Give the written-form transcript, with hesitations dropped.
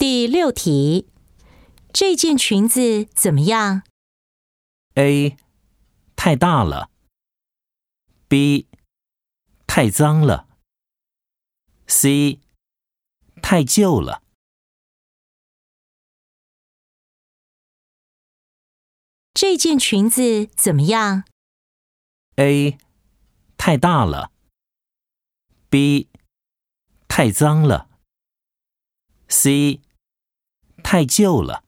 第6题，这件裙子怎么样？ A. 太大了 B. 太脏了 C. 太旧了这件裙子怎么样？ A. 太大了 B. 太脏了 C. 太旧了